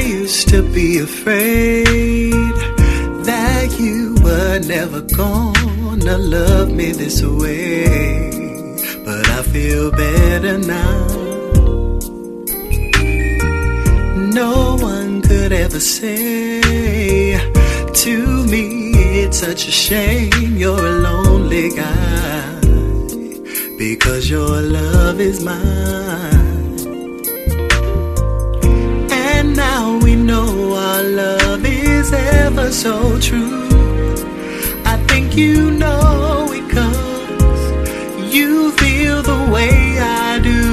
used to be afraid that you were never gonna love me this way, but I feel better now. No one could ever say to me, it's such a shame you're a lonely guy, because your love is mine. And now we know our love is ever so true. I think you know it 'cause you feel the way I do.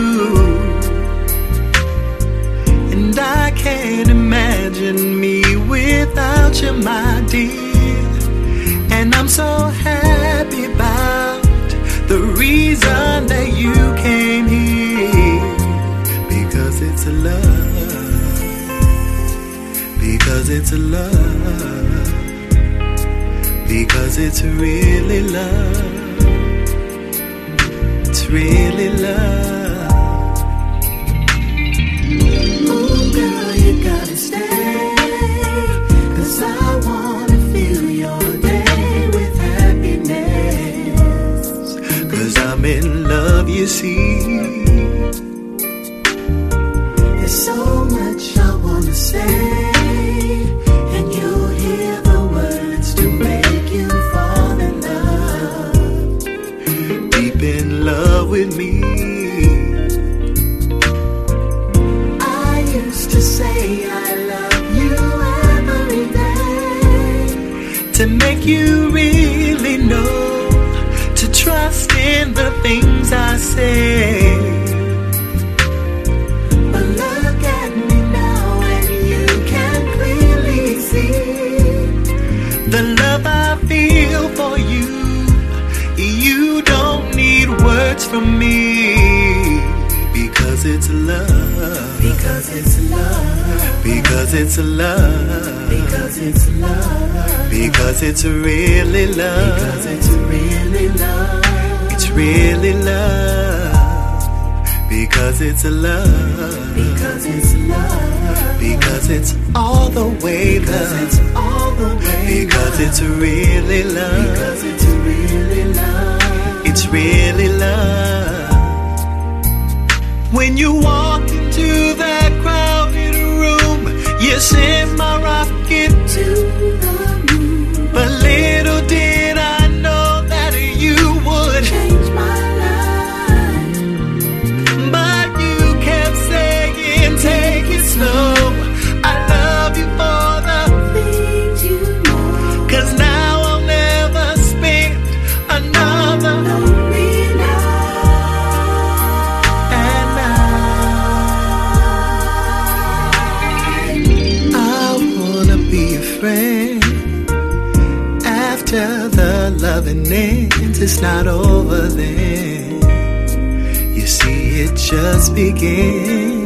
And I can't imagine me without you, my dear. And I'm so happy about the reason that you came here, because it's a love, because it's a love, because it's really love, it's really love. Oh girl, you gotta stay, 'cause I wanna fill your day with happiness, 'cause I'm in love, you see. There's so much I wanna say, and you'll hear the words to make you fall in love, deep in love with me. I used to say I love you every day, to make you really know, to trust in the things I say. But look at me now and you can clearly see the love I feel for you. You don't need words from me, because it's love, because it's love, because it's love, because it's love, because it's really love, because it's really love, it's really love, because it's love, because it's love, because it's all the way love, it's all the way, because it's really love, because it's really love, it's really love. When you walk into that crowded room, you send my rocket to the moon. But little did I know that you would change my life. But you kept saying, take it slow, I love you for the things you know, 'cause now I'll never spend another lonely night. And I wanna be a friend. After the loving ends, it's not over then. You see, it just began.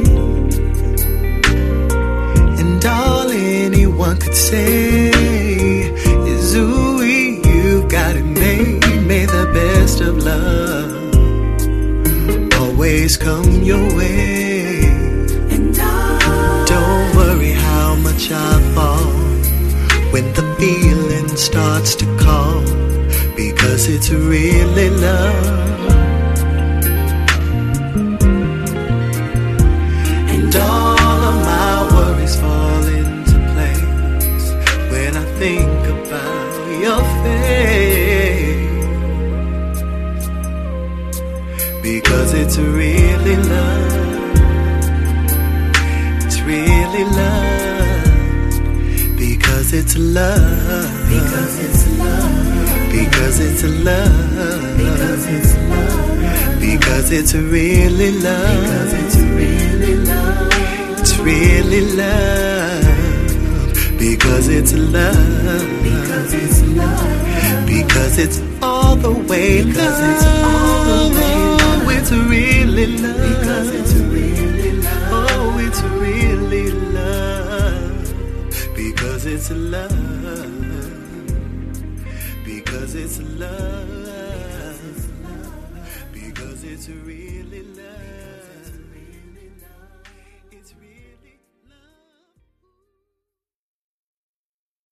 And all anyone could say is, ooh, you've got it made. May the best of love always come your way. And don't worry how much I fall when the feeling starts to call, because it's really love. And all of my worries fall into place when I think about your face, because it's really love, it's really love, because it's love, because it's love, because it's love, because it's love, because it's really love, because it's really love, it's really love, because it's love, because it's love, because it's all the way love, because it's all the way love, it's really love, because it's really love, oh, it's really love, because it's love, because it's love, because it's real.